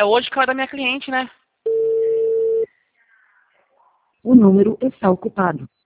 É hoje que é a hora da minha cliente, né? O número está ocupado.